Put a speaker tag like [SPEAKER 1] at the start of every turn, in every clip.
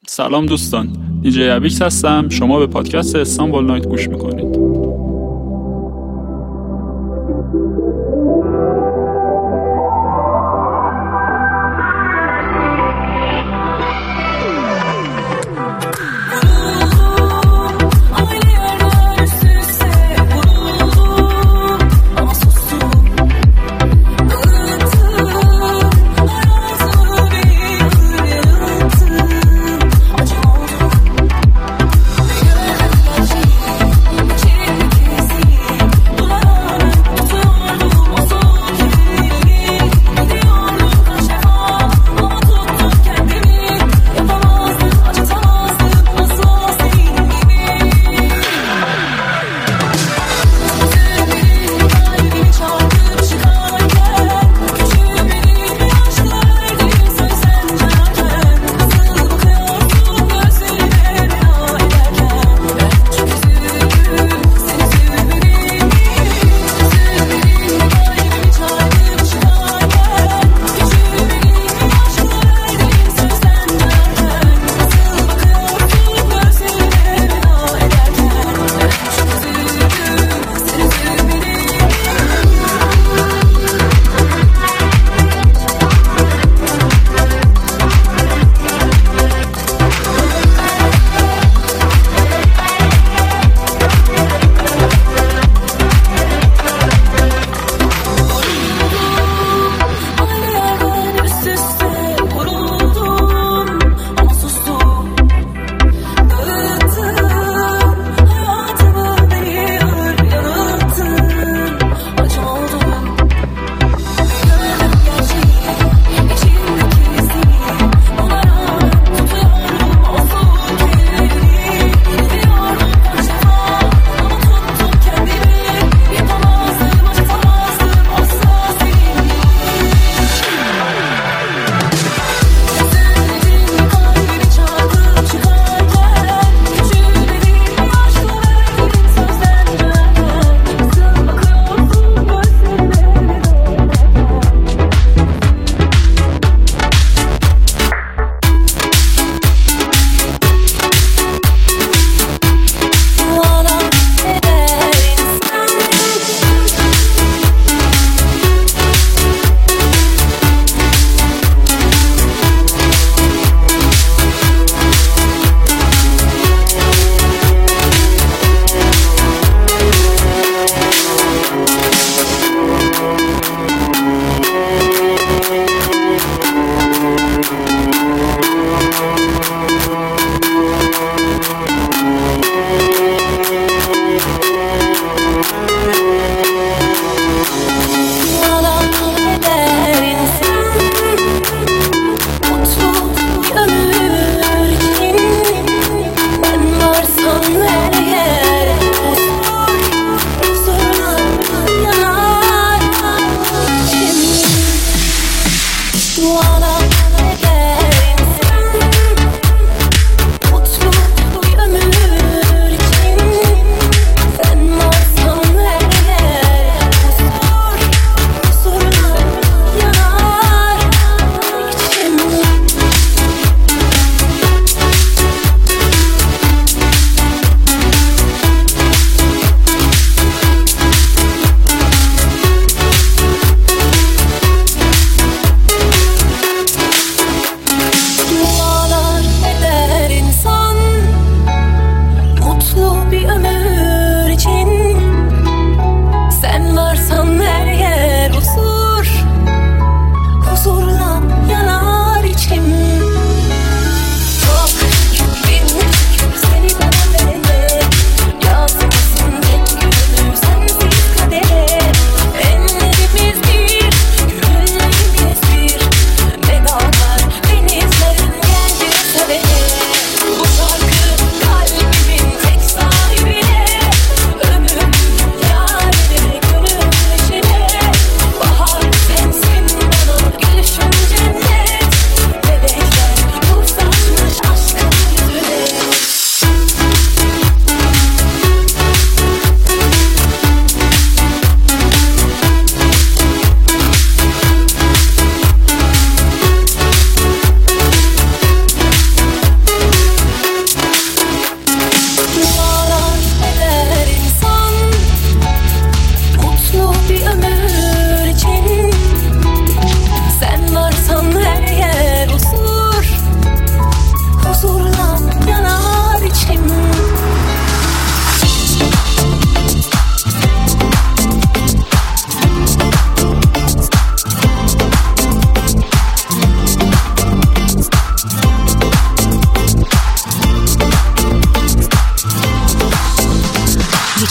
[SPEAKER 1] سلام دوستان، دیجی ابیکس هستم. شما به پادکست استانبول نایت گوش میکنید.
[SPEAKER 2] Cheers.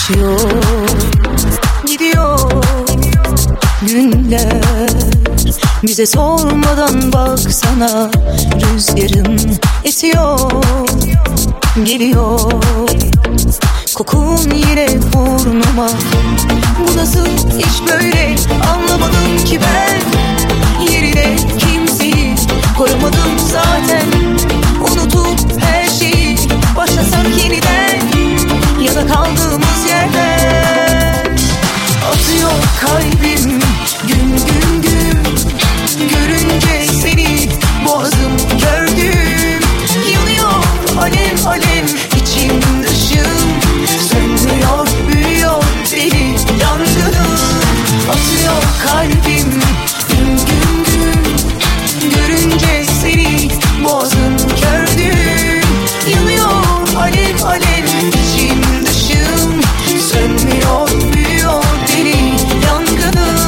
[SPEAKER 2] Geçiyor, gidiyor günler. Bize sormadan baksana, rüzgarın esiyor, geliyor. Kokun yine burnuma. Bu nasıl iş böyle, anlamadım ki ben. Yerine kimseyi koyamadım zaten. Unutup her şeyi başlasak yeniden, ya da kaldığımız yerden. Atıyor kalbim gün gün gün, görünce seni boğazım gördüm. Yanıyor alev alev içim dışım, sönmüyor büyüyor deli yangınım. Atıyor kalbim gün gün gün, görünce seni boğazım gördüm. Yanıyor alev alev içim dışım, sönmüyor büyüyor deli yangınım.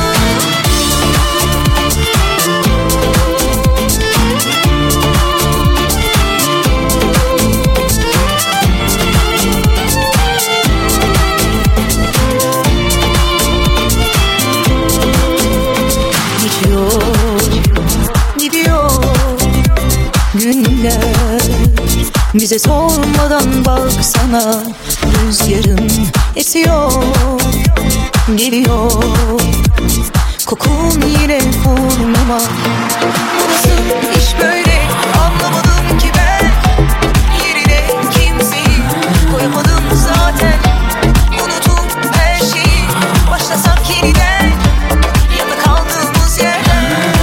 [SPEAKER 2] Günler bize sormadan baksana, rüzgarın esiyor, geliyor. Kokun yine burnuma. Bu nasıl iş böyle, anlamadım ki ben. Yerine kimseyi koyamadım zaten. Unutup her şeyi başlasak yeniden, ya da kaldığımız yerden.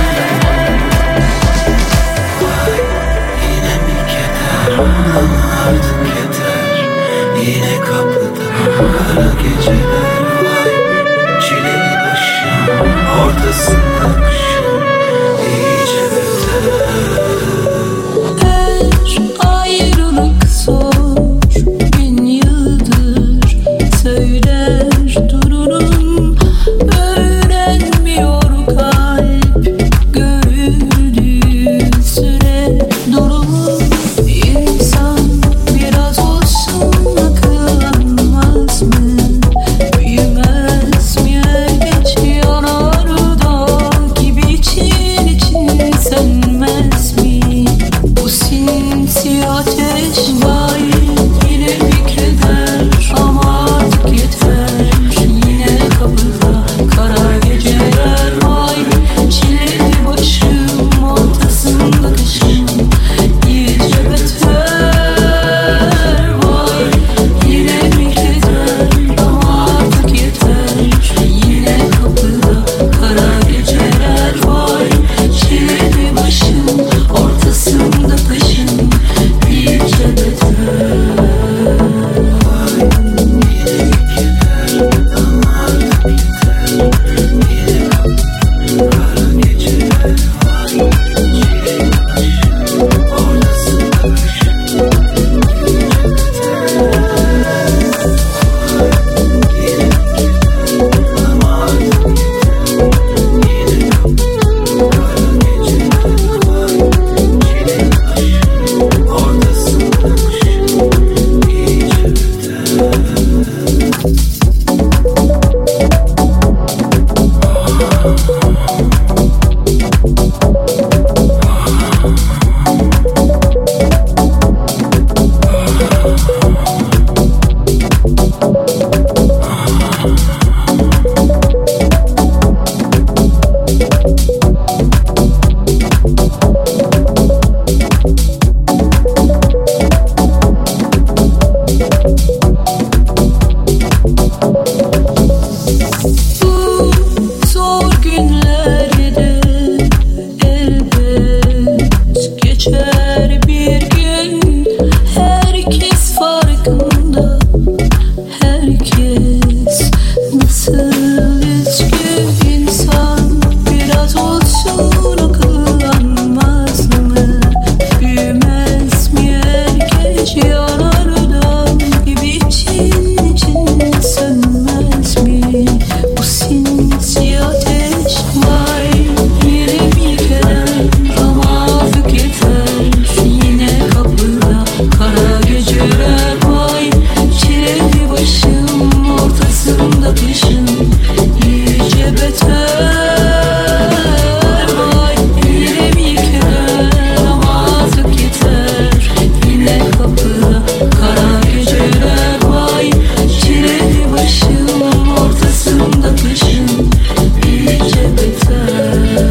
[SPEAKER 3] Artık yeter, yine kapıda kara geceler. Vay çileli başım, ortasında kışım iyice beter.
[SPEAKER 4] Her ayrılık zor, bin yıldır söyler dururum. Öğrenmiyor kalp, gördüğü süre durumu. İnsan biraz olsun akıllanmaz mı? Büyümez mi elbet yanarda? kapıda kara geceler vay. Çileli başım ortasında kışın iyice beter.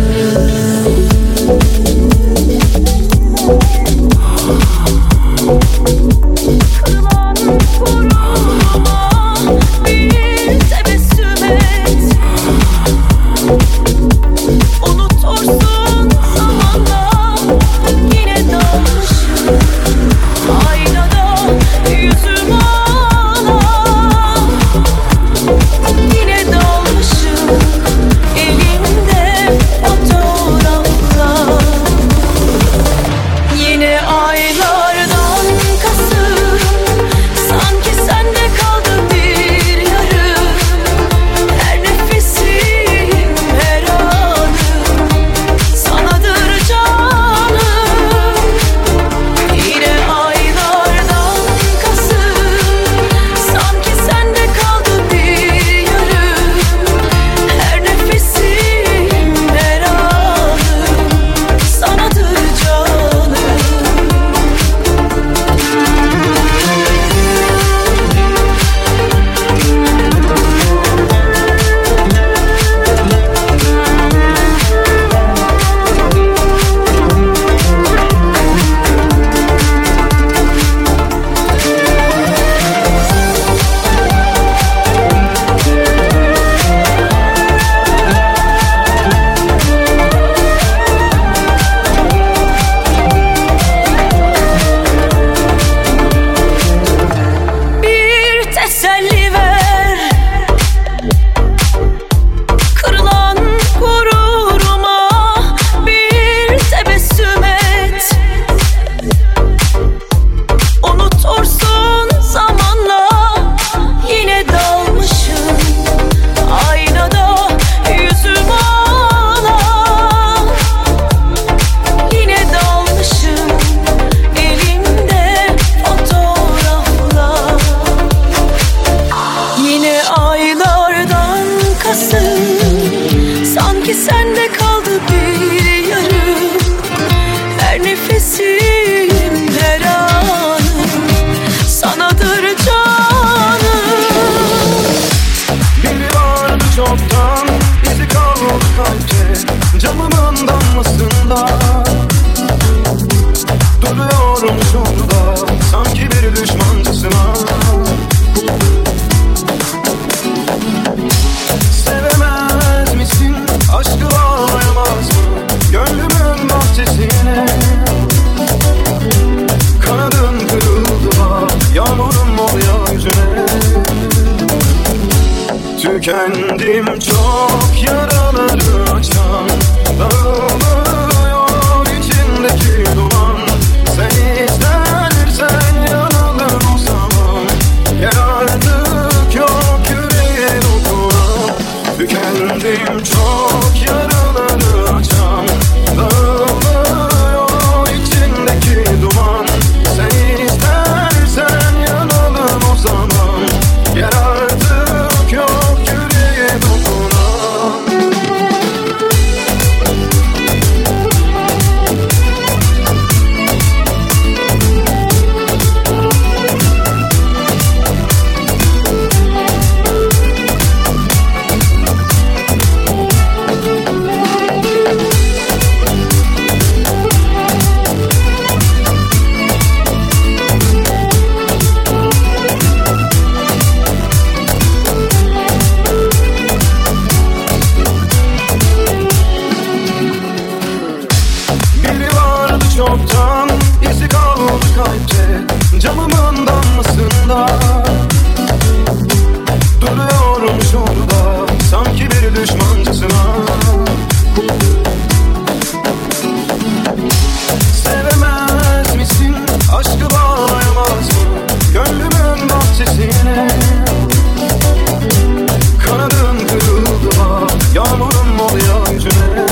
[SPEAKER 3] Tükendim çok yaraları açan, dağılıyor içindeki duman. Sen istersen yanalım o zaman, yer artık yok yüreğe dokunan. Tükendim çok yaraları açan, dağılıyor içindeki duman. Sen istersen yanalım o zaman, yer artık yok yüreğe dokunan. Çoktan izi kaldı kalpte, camımın damlasında. Duruyorum şurada sanki bir düşmancasına. Sevemez misin, aşkı bağlayamaz mı gönlümün bahçesine? Kanadın kırıldı bak, yağmurum oluyor yüzüne.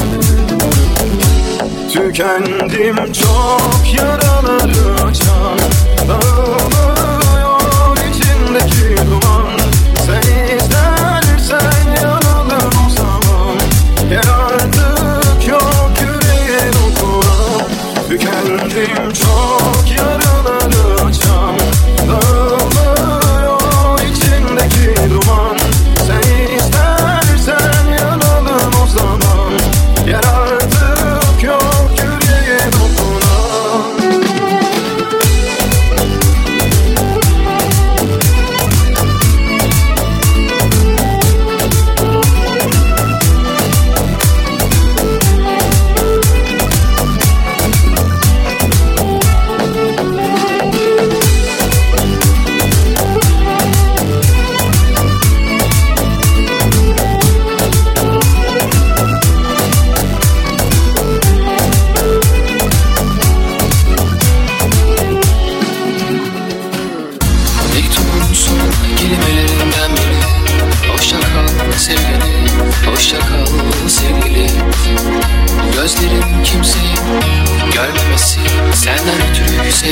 [SPEAKER 3] Tükendim çok yaraları açan, dağılıyor içindeki duman. Sen istersen yanalım o zaman, yer artık yok yüreğe dokunan. Tükendim çok yaraları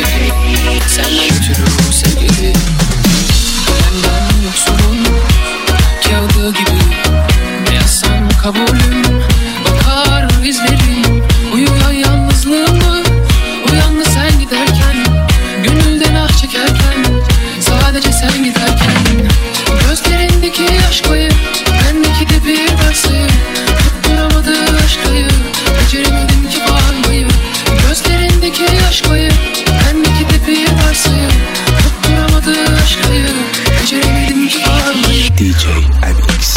[SPEAKER 4] Senden ötürü sevgili. Benden yoksunun kağıdı gibi. Ne yazsam kabulüm, bakar izlerim. Uyuyan yalnızlığımı, uyandı sen giderken. Gönülden ah çekerken, sadece sen giderken. Gözlerindeki aşkayı, bendeki de bir varsayım. Tutturamadı aşkayı, beceremedim ki bağırmayı. Gözlerindeki aşkayı, bendeki de bir varsayım. Tutturamadı aşkayı, beceremedim ki bağırmayı.
[SPEAKER 5] DJ MX.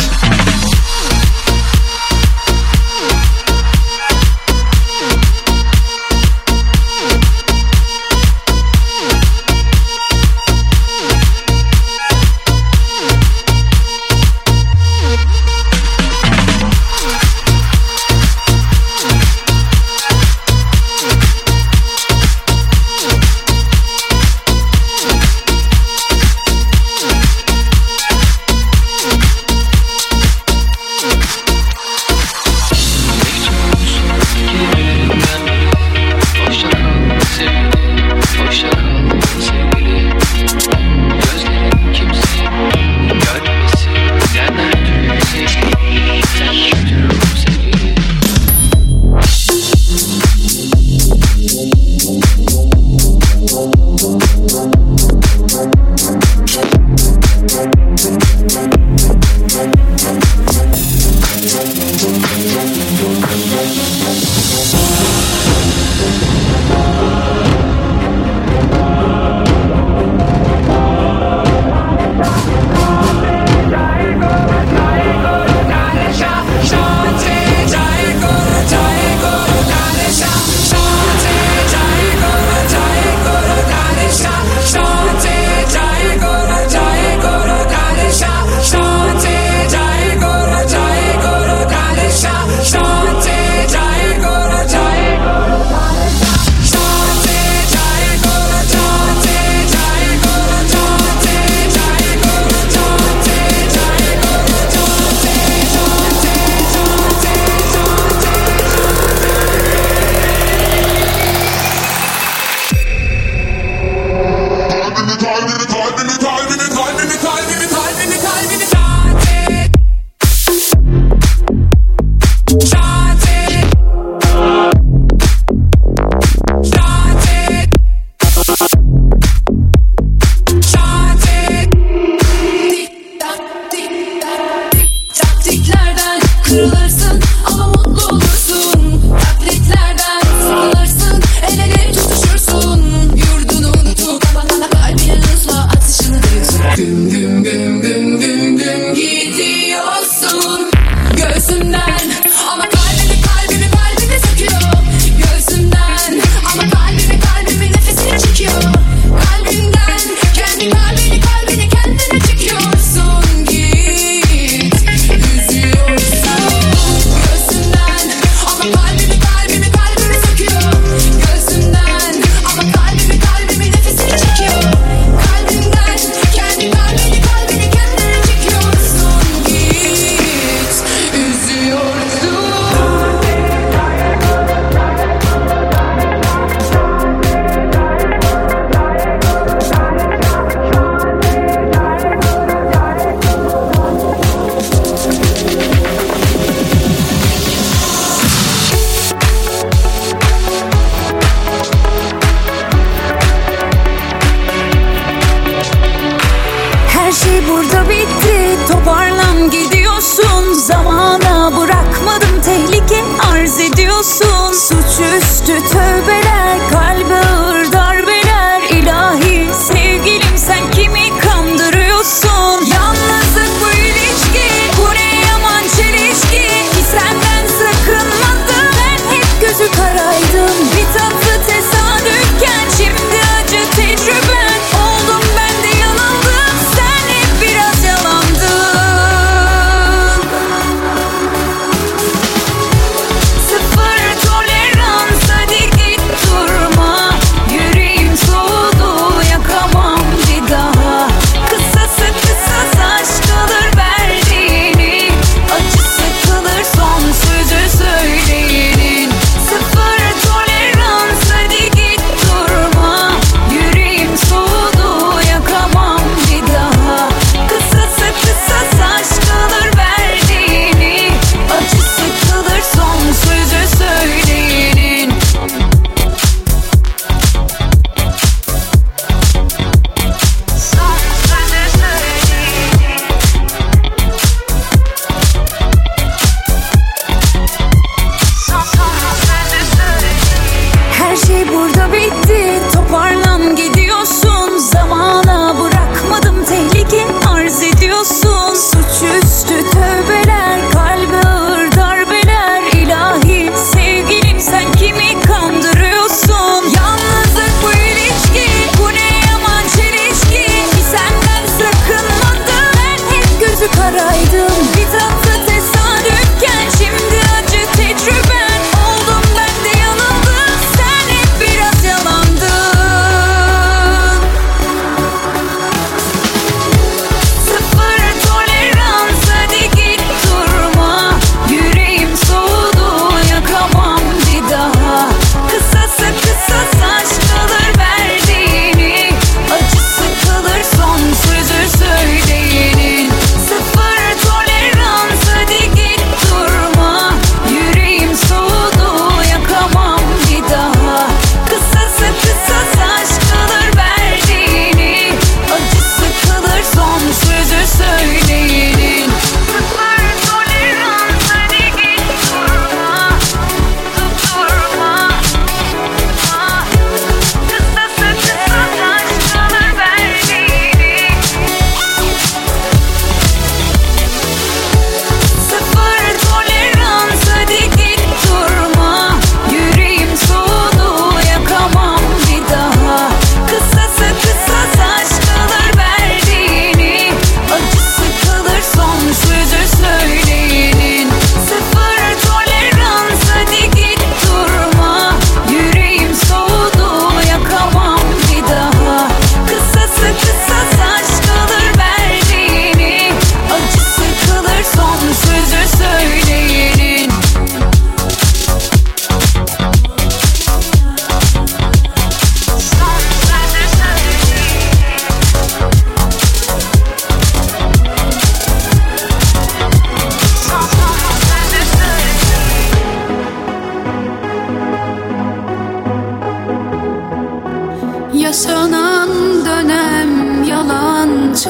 [SPEAKER 4] Yaşanan dönem yalancı,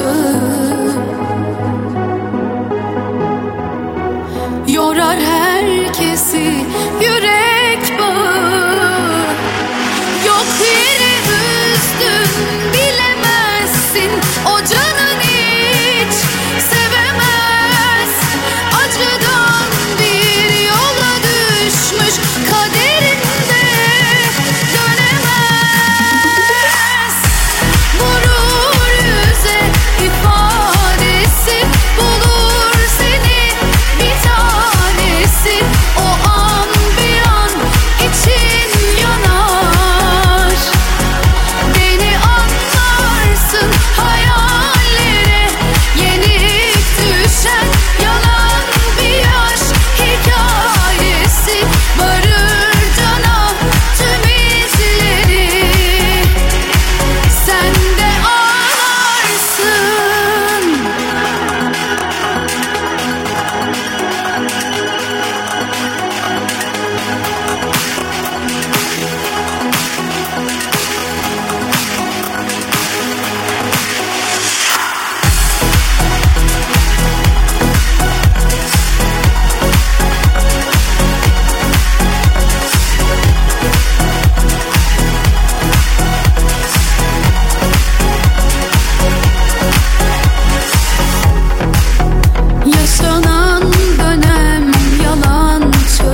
[SPEAKER 4] yorar herkesi yürek bağı. Yok yere üzdün, bilemezsin, o canın hiç sevemez. Acıdan bir yola düşmüş, kaderinde dönemez. Vurur yüze ifadesi, bulur seni bir tanesi. O an bir an için yanar. Beni anlarsın, hayallere yenik düşen yalan bir yaş hikayesi. Varır cana tüm izleri, sen de ağlarsın. Yaşanan dönem yalancı,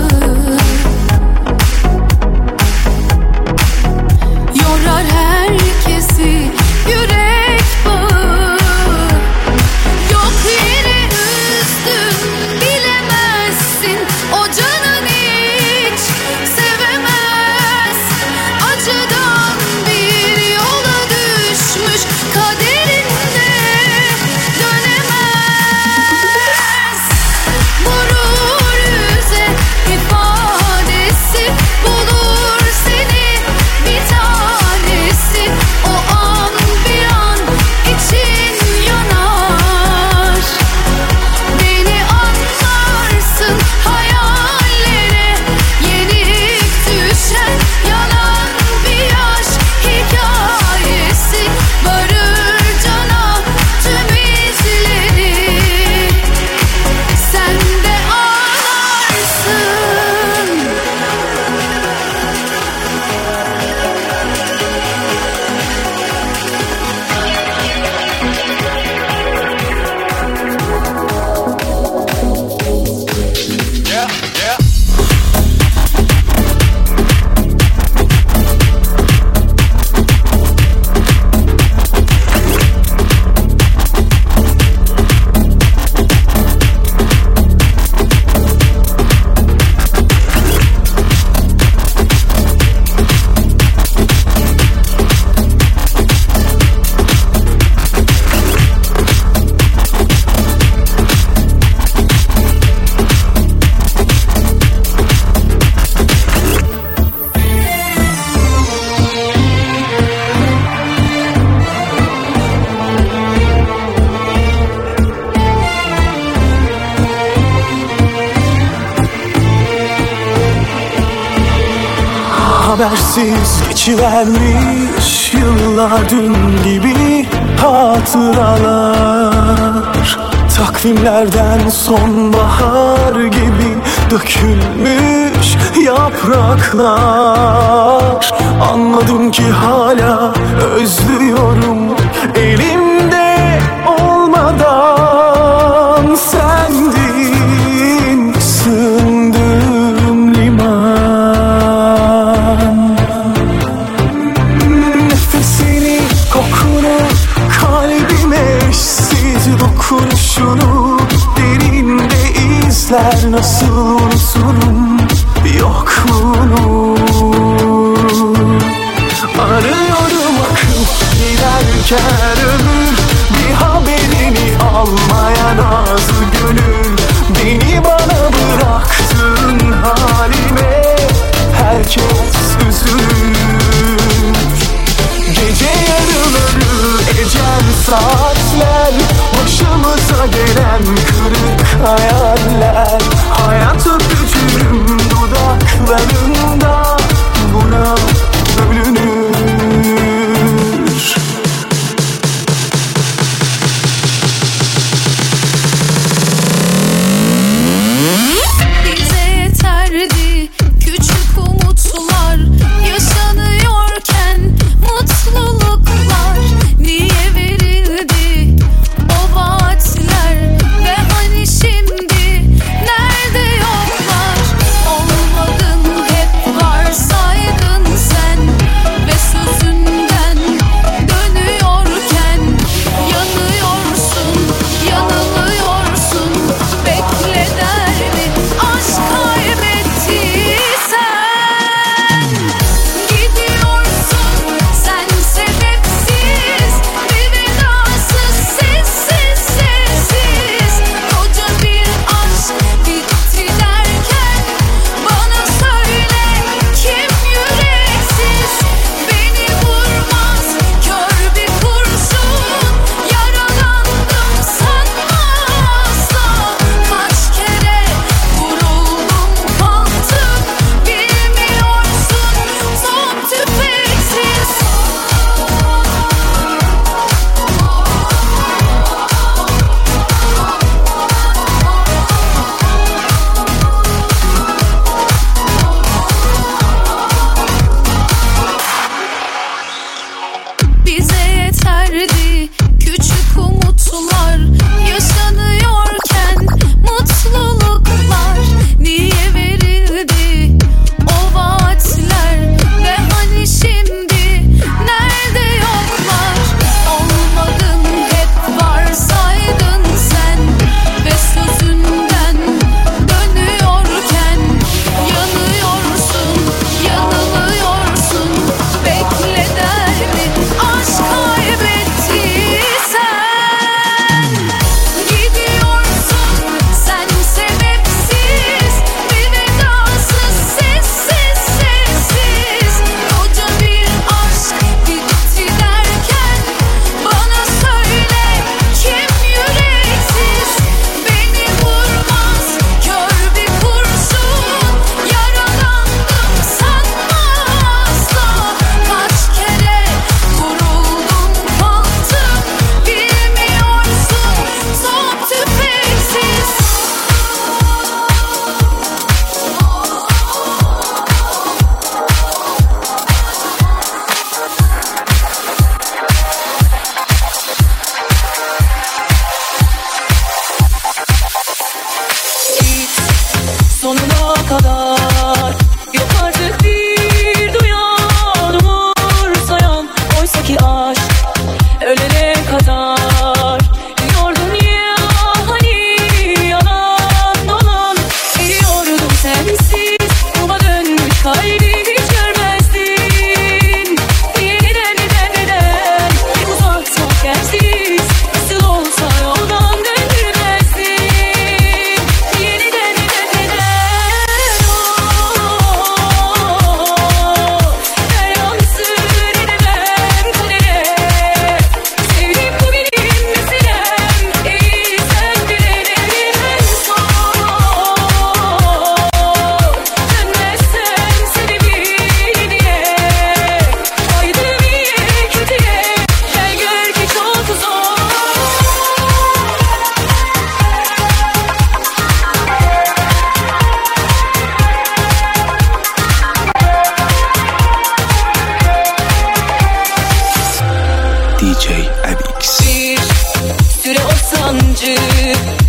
[SPEAKER 4] yorar herkesi yürek bağı. Yok yere üzdün, bilemezsin, o canın hiç sevemez. Acıdan bir yola düşmüş, kaderinde dönemez. Vurur yüze ifadesi, bulur seni bir tanesi. O an bir an için yanar. Beni anlarsın, hayallere yenik düşen yalan bir yaş hikayesi. Varır cana tüm izleri, sen de ağlarsın.
[SPEAKER 3] Habersiz geçivermiş yıllar, dün gibi hatıralar. Takvimlerden sonbahar gibi dökülmüş yapraklar. Anladım ki hala özlüyorum, elimde olmadan sendin sığındığım liman. Nefesini, kokunu, kalbime eşsiz dokunuşunu derinde izler, nasıl unuturum yokluğunu. Arıyorum akıp giderken ömür, bir haberini almayan nazlı gönül. Beni bana bıraktığın halime herkes üzülür. Gece yarıları ecel saatler, başımıza gelen kırık hayaller. Hayat öpücüğüm dudaklarında, buna bölünür.
[SPEAKER 2] ki aşk ölene kadar. Diyordun ya hani yalan dolan, biliyordum sensiz yuva dönmüş kalbi hiç görmezdin. Niye neden uzatmak yersiz, nasıl olsa yoldan döndürmezdin. Niye neden ben yansın edemem kadere. Sevdim bu benim meselem, değil sen bilelim en son. Dönmezsen sebebi diye, haydi iyiye kötüye, gel gör ki çok zor.
[SPEAKER 3] DJ Abix.
[SPEAKER 2] Bir süre o sancı